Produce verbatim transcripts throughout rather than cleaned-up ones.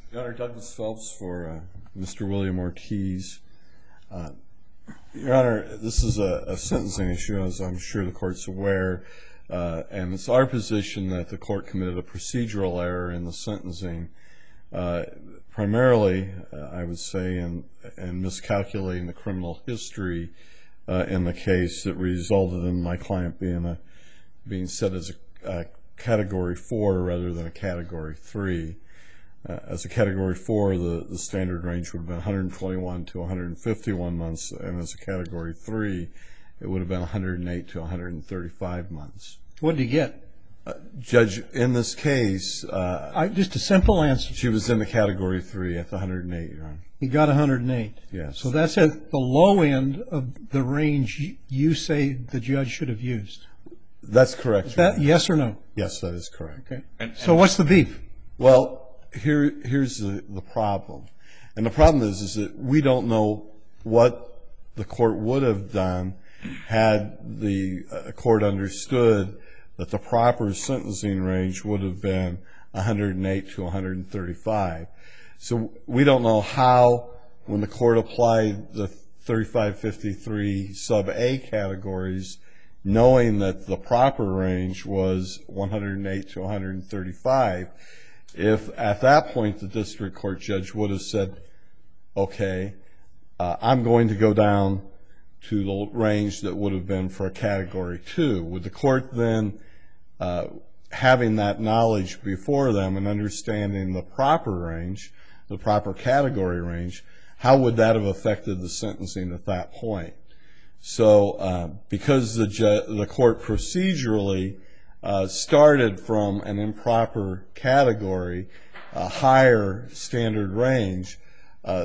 Your Honor, Douglas Phelps for uh, Mister William Ortiz. Uh, Your Honor, this is a, a sentencing issue, as I'm sure the Court's aware, uh, and it's our position that the Court committed a procedural error in the sentencing, uh, primarily, uh, I would say, in, in miscalculating the criminal history uh, in the case that resulted in my client being a being set as a, a Category four rather than a Category three. Uh, as a Category four, the, the standard range would have been one hundred twenty-one to one hundred fifty-one months, and as a Category three, it would have been one hundred eight to one hundred thirty-five months. What did he get? Uh, Judge, in this case, uh, I, just a simple answer. She was in the Category three at the one hundred eight, Your Honor. He got one hundred eight. Yes. So that's at the low end of the range you say the judge should have used. That's correct. Is that yes or no? Yes, that is correct. Okay. And, and so what's the beef? Well, here here's the, the problem. And the problem is, is that we don't know what the Court would have done had the uh, Court understood that the proper sentencing range would have been one hundred eight to one hundred thirty-five. So we don't know how, when the Court applied the thirty-five fifty-three sub-A categories, knowing that the proper range was one hundred eight to one hundred thirty-five, if at that point the district court judge would have said, okay, uh, I'm going to go down to the range that would have been for a Category two, would the Court then, uh, having that knowledge before them and understanding the proper range, the proper category range, how would that have affected the sentencing at that point? So uh, because the, ju the Court procedurally uh, started from an improper category, a higher standard range, uh,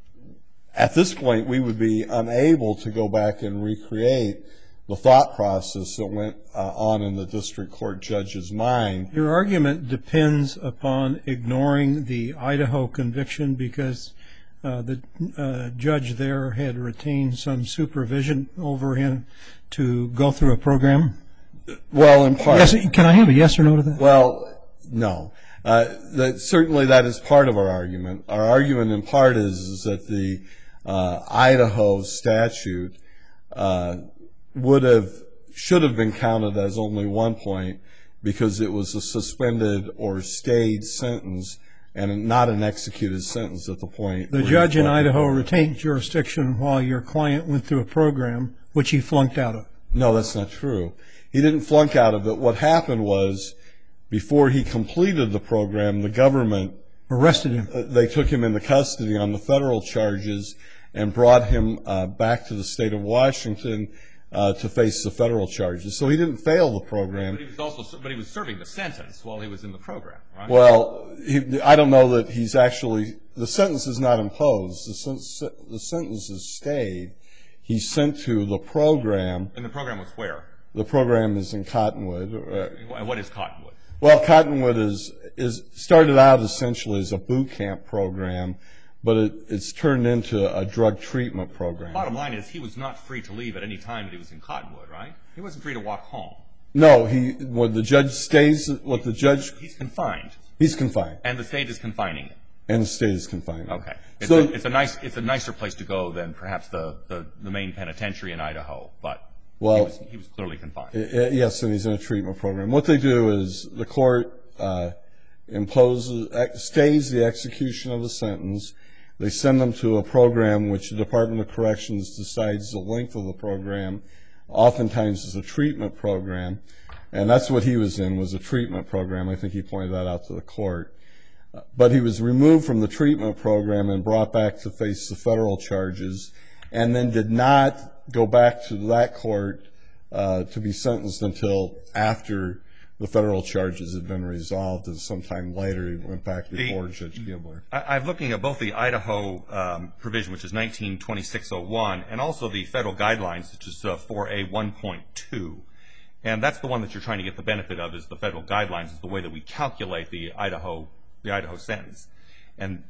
at this point we would be unable to go back and recreate the thought process that went uh, on in the district court judge's mind. Your argument depends upon ignoring the Idaho conviction because Uh, the uh, judge there had retained some supervision over him to go through a program? Well, in part. Yes, can I have a yes or no to that? Well, no. Uh, that, certainly that is part of our argument. Our argument in part is, is that the uh, Idaho statute uh, would have, should have been counted as only one point because it was a suspended or stayed sentence and not an executed sentence at the point. The judge in Idaho retained jurisdiction while your client went through a program which he flunked out of. No, that's not true. He didn't flunk out of it. What happened was, before he completed the program, the government arrested him. Uh, they took him into custody on the federal charges and brought him uh, back to the state of Washington Uh, to face the federal charges. So he didn't fail the program. But he was also, but he was serving the sentence while he was in the program, right? Well, he, I don't know that he's actually, the sentence is not imposed. The, sen the sentence is stayed. He's sent to the program. And the program was where? The program is in Cottonwood. And what is Cottonwood? Well, Cottonwood is, is started out essentially as a boot camp program, but it, it's turned into a drug treatment program. Bottom line is he was not free to leave at any time that he was in Cottonwood, right? He wasn't free to walk home. No, he, when the judge stays, what the judge... He's confined. He's confined. And the state is confining him. And the state is confining him. Okay. It's, so, a, it's, a nice, it's a nicer place to go than perhaps the, the, the main penitentiary in Idaho, but well, he, was, he was clearly confined. Uh, yes, and he's in a treatment program. What they do is the court uh, imposes, stays the execution of the sentence. They send them to a program which the Department of Corrections decides the length of the program. Oftentimes it's a treatment program, and that's what he was in, was a treatment program. I think he pointed that out to the court. Uh, but he was removed from the treatment program and brought back to face the federal charges, and then did not go back to that court uh, to be sentenced until after the federal charges had been resolved, and sometime later he went back before the, Judge Gibler. I, I'm looking at both the Idaho um, provision, which is nineteen twenty-six oh one, and also the federal guidelines, which is uh, four A one point two. And that's the one that you're trying to get the benefit of, is the federal guidelines, is the way that we calculate the Idaho, the Idaho sentence. And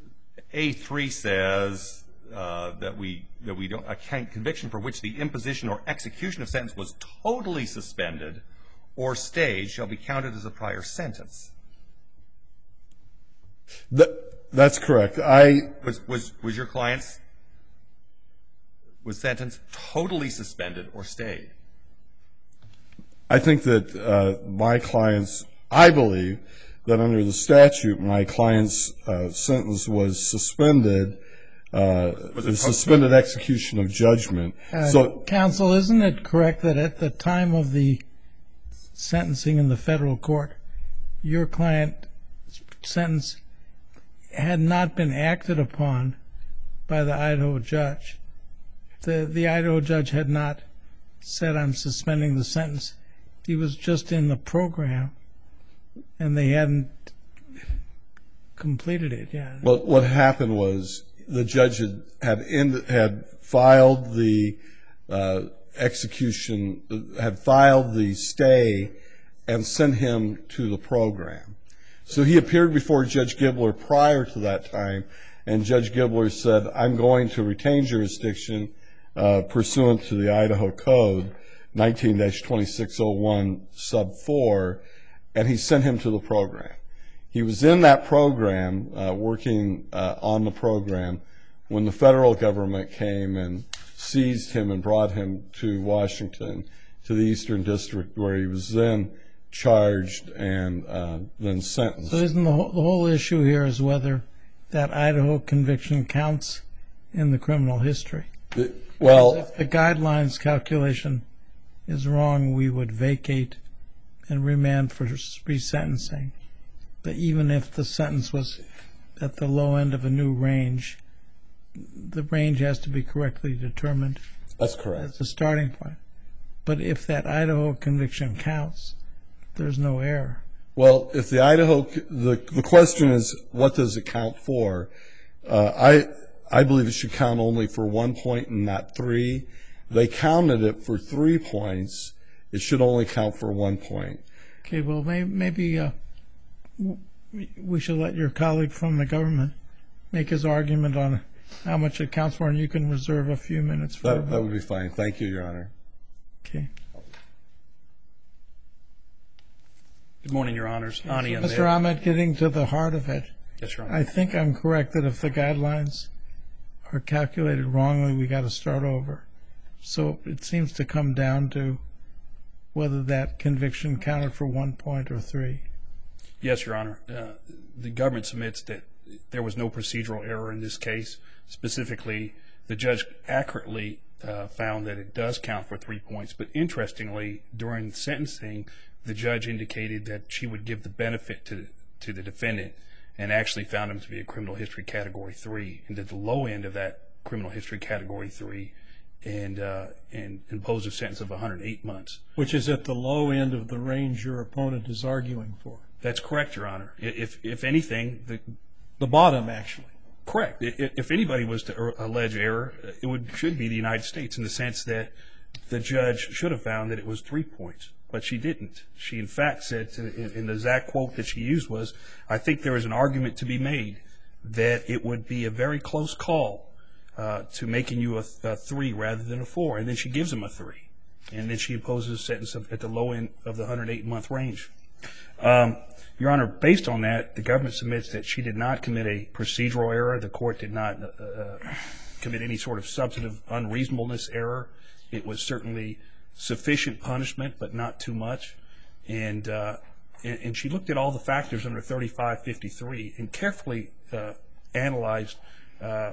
A three says uh, that we, that we don't, a conviction for which the imposition or execution of sentence was totally suspended or stayed shall be counted as a prior sentence. The, That's correct. I was was was your client's was sentence totally suspended or stayed? I think that uh, my client's, I believe that under the statute, my client's uh, sentence was suspended, uh, Was it suspended execution of judgment. Uh, so, counsel, isn't it correct that at the time of the sentencing in the federal court, your client's sentence had not been acted upon by the Idaho judge? The the Idaho judge had not said, I'm suspending the sentence. He was just in the program, and they hadn't completed it yet. well, what happened was the judge had had, in, had filed the uh, execution, had filed the stay, and sent him to the program. So he appeared before Judge Gibler prior to that time, and Judge Gibler said, I'm going to retain jurisdiction uh, pursuant to the Idaho Code, nineteen dash twenty-six oh one sub four, and he sent him to the program. He was in that program, uh, working uh, on the program, when the federal government came and seized him and brought him to Washington, to the Eastern District, where he was then charged and uh, then sentenced. So isn't the whole, the whole issue here is whether that Idaho conviction counts in the criminal history? It, well, if the guidelines calculation is wrong, we would vacate and remand for resentencing. But even if the sentence was at the low end of a new range, the range has to be correctly determined. That's correct. As a starting point. But if that Idaho conviction counts, there's no error. Well, if the Idaho, the the question is, what does it count for? Uh, I I believe it should count only for one point and not three. They counted it for three points. It should only count for one point. Okay, well, maybe, maybe uh, we should let your colleague from the government make his argument on how much it counts for, and you can reserve a few minutes for that. That would be fine. Thank you, Your Honor. Okay. Good morning, Your Honors. Ani Ahmed. Mister Ahmed, getting to the heart of it, Yes, Your Honor. I think I'm correct that if the guidelines are calculated wrongly, we got to start over. So it seems to come down to whether that conviction counted for one point or three. Yes, Your Honor. Uh, the government submits that there was no procedural error in this case. Specifically, the judge accurately uh, found that it does count for three points. But interestingly, during sentencing, the judge indicated that she would give the benefit to to the defendant and actually found him to be a criminal history category three, and at the low end of that criminal history category three, and uh, and imposed a sentence of one hundred eight months. Which is at the low end of the range your opponent is arguing for. That's correct, Your Honor. If if anything, the The bottom, actually. correct. If anybody was to allege error, it would should be the United States, in the sense that the judge should have found that it was three points, but she didn't. She, in fact, said to, in the exact quote that she used was, I think there is an argument to be made that it would be a very close call uh, to making you a, a three rather than a four. And then she gives him a three. And then she imposes a sentence at the low end of the one hundred eight month range. Um, Your Honor, based on that, the government submits that she did not commit a procedural error. The court did not uh, commit any sort of substantive unreasonableness error. It was certainly sufficient punishment, but not too much. And, uh, and, and she looked at all the factors under thirty-five fifty-three and carefully uh, analyzed uh,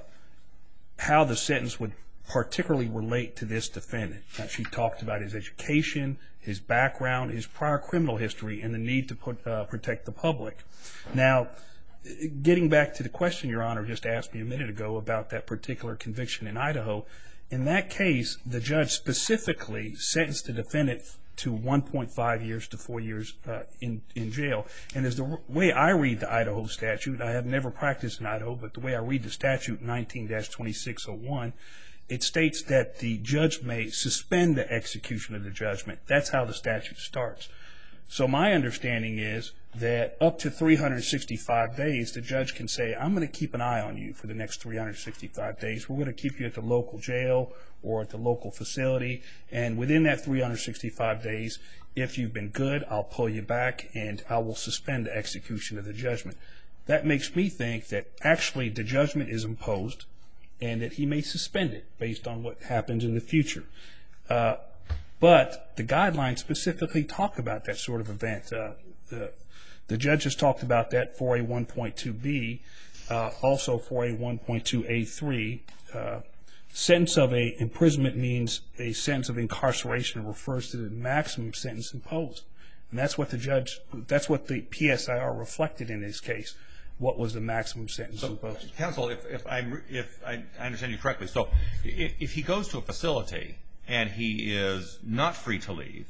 how the sentence would particularly relate to this defendant. Now, she talked about his education, his background, his prior criminal history, and the need to put, uh, protect the public. Now, getting back to the question Your Honor just asked me a minute ago about that particular conviction in Idaho, in that case, the judge specifically sentenced the defendant to one point five years to four years uh, in, in jail. And as the way I read the Idaho statute, I have never practiced in Idaho, but the way I read the statute, nineteen dash twenty-six oh one, it states that the judge may suspend the execution of the judgment. That's how the statute starts. So my understanding is that up to three hundred sixty-five days, the judge can say, I'm going to keep an eye on you for the next three hundred sixty-five days. We're going to keep you at the local jail or at the local facility. And within that three hundred sixty-five days, if you've been good, I'll pull you back and I will suspend the execution of the judgment. that makes me think that actually the judgment is imposed and that he may suspend it based on what happens in the future. Uh, but the guidelines specifically talk about that sort of event. Uh, the, the judge has talked about that four A one point two B, uh, also four A one point two A three. Uh, sentence of a imprisonment means a sentence of incarceration and refers to the maximum sentence imposed. And that's what the judge, that's what the P S I R reflected in this case. What was the maximum sentence so, imposed? Counsel, if, if, I, if I, I understand you correctly, so if, if he goes to a facility and he is not free to leave,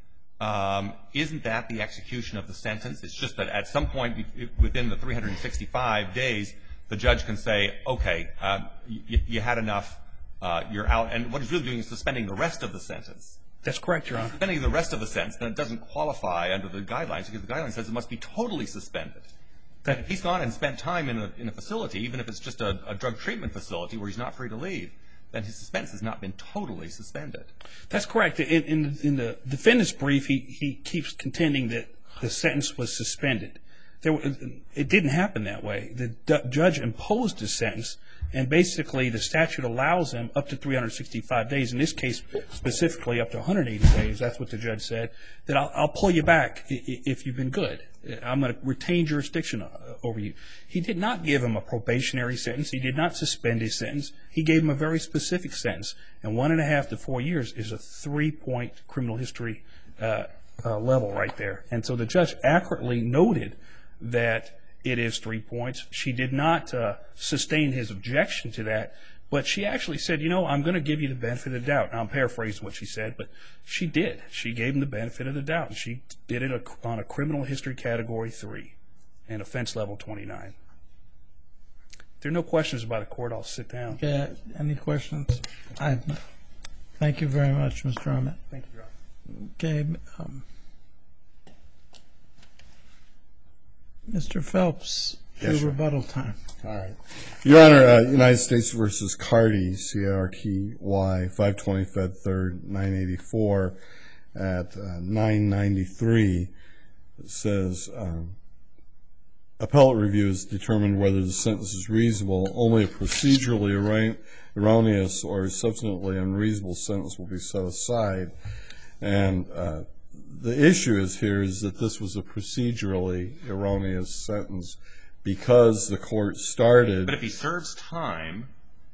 um, isn't that the execution of the sentence? It's just that at some point within the three hundred sixty-five days, the judge can say, okay, um, you, you had enough, uh, you're out. And what he's really doing is suspending the rest of the sentence. That's correct, Your Honor. Suspending the rest of the sentence, then it doesn't qualify under the guidelines because the guidelines says it must be totally suspended. That if he's gone and spent time in a, in a facility, even if it's just a, a drug treatment facility where he's not free to leave, then his suspense has not been totally suspended. That's correct. In, in, in the defendant's brief, he, he keeps contending that the sentence was suspended. There, it didn't happen that way. The d- judge imposed the sentence, and basically the statute allows him up to three hundred sixty-five days, in this case specifically up to one hundred eighty days, that's what the judge said, that I'll, I'll pull you back if you've been good. I'm going to retain jurisdiction over you. He did not give him a probationary sentence. He did not suspend his sentence. He gave him a very specific sentence, and one and a half to four years is a three-point criminal history uh, uh, level right there. And so the judge accurately noted that it is three points. She did not uh, sustain his objection to that, but she actually said, you know, I'm going to give you the benefit of the doubt. Now, I'm paraphrasing what she said, but she did. She gave him the benefit of the doubt. She did it on a criminal history category three and offense level twenty-nine. If there are no questions by the court, I'll sit down. Okay, any questions? I, thank you very much, Mister Ahmed. Thank you, Your Honor. Okay. Um, Mister Phelps, your Yes, sir. rebuttal time. All right. Your Honor, uh, United States versus Carty, C A R T Y, five twenty Fed third, nine eighty-four at uh, nine ninety-three says, um, appellate review has determined whether the sentence is reasonable. Only a procedurally erro- erroneous or substantively unreasonable sentence will be set aside. And uh, the issue is here is that this was a procedurally erroneous sentence because the court started. But if he serves time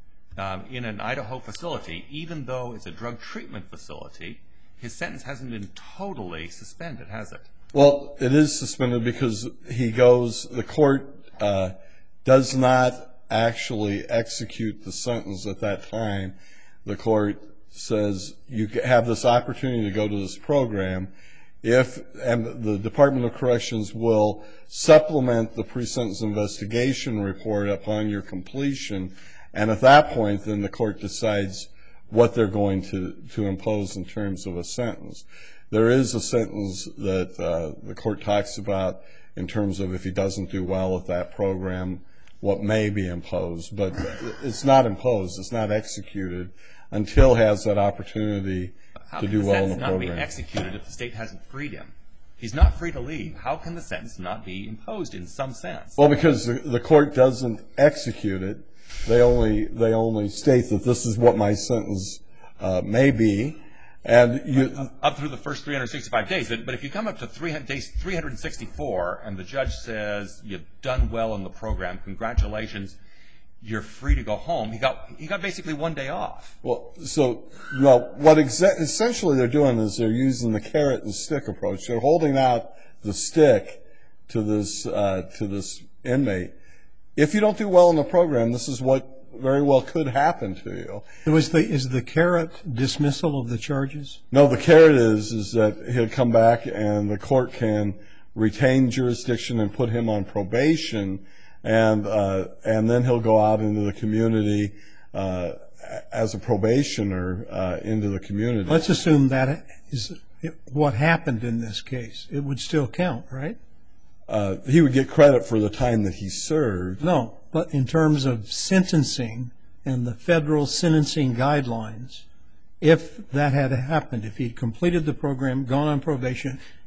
um, in an Idaho facility, even though it's a drug treatment facility, his sentence hasn't been totally suspended, has it? Well, it is suspended because he goes, the court uh, does not actually execute the sentence at that time. The court says you have this opportunity to go to this program if, and the Department of Corrections will supplement the pre-sentence investigation report upon your completion, and at that point then the court decides what they're going to, to impose in terms of a sentence. There is a sentence that uh, the court talks about in terms of if he doesn't do well at that program, what may be imposed, but it's not imposed, it's not executed until he has that opportunity to do well in the program. How can the sentence not be executed if the state hasn't freed him? He's not free to leave. How can the sentence not be imposed in some sense? Well, because the, the court doesn't execute it. They only they only state that this is what my sentence uh, may be, and you up through the first three hundred sixty-five days. But, but if you come up to three hundred, days three hundred sixty-four and the judge says you've done well in the program, congratulations, you're free to go home. He got he got basically one day off. Well, so well, what exa- essentially they're doing is they're using the carrot and stick approach. They're holding out the stick to this uh, to this inmate. If you don't do well in the program, this is what very well could happen to you. Was the, is the carrot dismissal of the charges? No, the carrot is is that he'll come back and the court can retain jurisdiction and put him on probation, and uh, and then he'll go out into the community uh, as a probationer uh, into the community. Let's assume that is what happened in this case. It would still count, right? Uh, he would get credit for the time that he served. No, but in terms of sentencing and the federal sentencing guidelines, if that had happened, if he'd completed the program, gone on probation,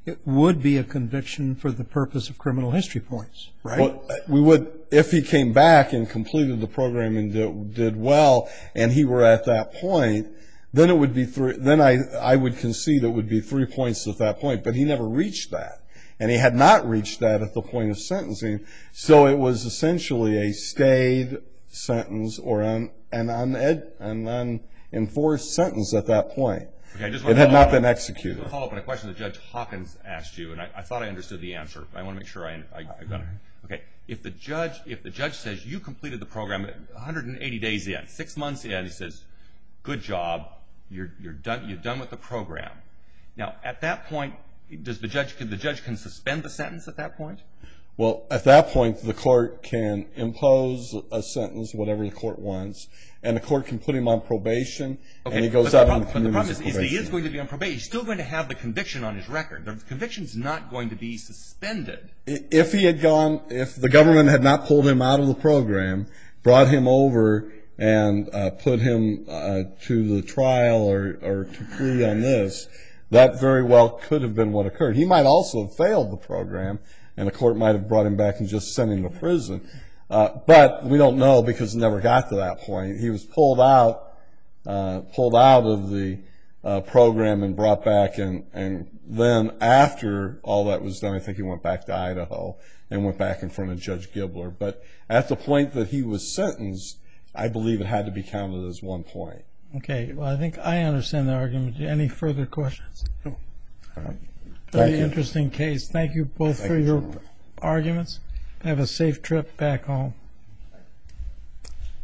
it would be a conviction for the purpose of criminal history points, right? Well, we would, if he came back and completed the program and did, did well, and he were at that point, then it would be three. Then I I would concede it would be three points at that point. But he never reached that, and he had not reached that at the point of sentencing. So it was essentially a stayed sentence or an an uned, an unenforced sentence at that point. Okay, I just it had not been executed. To follow up on a question that Judge Hawkins asked you, and I, I thought I understood the answer. I want to make sure I, I, I got it. Okay, if the judge if the judge says you completed the program one hundred eighty days in, six months in, he says, good job, you're you're done you're done with the program. Now, at that point, does the judge can the judge can suspend the sentence at that point? Well, at that point, the court can impose a sentence, whatever the court wants, and the court can put him on probation, okay, and he goes out in the But community the problem is, probation. is he is going to be on probation. He's still going to have the conviction on his record. The conviction's not going to be suspended. If he had gone, if the government had not pulled him out of the program, brought him over, and uh, put him uh, to the trial or, or to plea on this, that very well could have been what occurred. He might also have failed the program, and the court might have brought him back and just sent him to prison. Uh, but we don't know because it never got to that point. He was pulled out, uh, pulled out of the uh, program and brought back, and, and then after all that was done, I think he went back to Idaho and went back in front of Judge Gibler. But at the point that he was sentenced, I believe it had to be counted as one point. Okay, well, I think I understand the argument. Any further questions? No. All right. Very Thank you. interesting case. Thank you both Thank for you, your gentlemen. arguments. Have a safe trip back home.